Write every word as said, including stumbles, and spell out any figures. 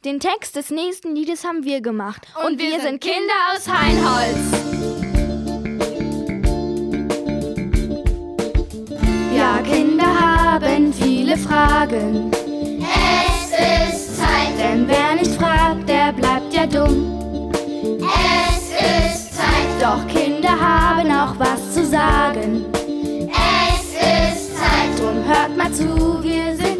Den Text des nächsten Liedes haben wir gemacht. Und, Und wir, wir sind Kinder aus Hainholz. Ja, Kinder haben viele Fragen. Es ist Zeit. Denn wer nicht fragt, der bleibt ja dumm. Es ist Zeit. Doch Kinder haben auch was zu sagen. Es ist Zeit. Drum hört mal zu, wir sind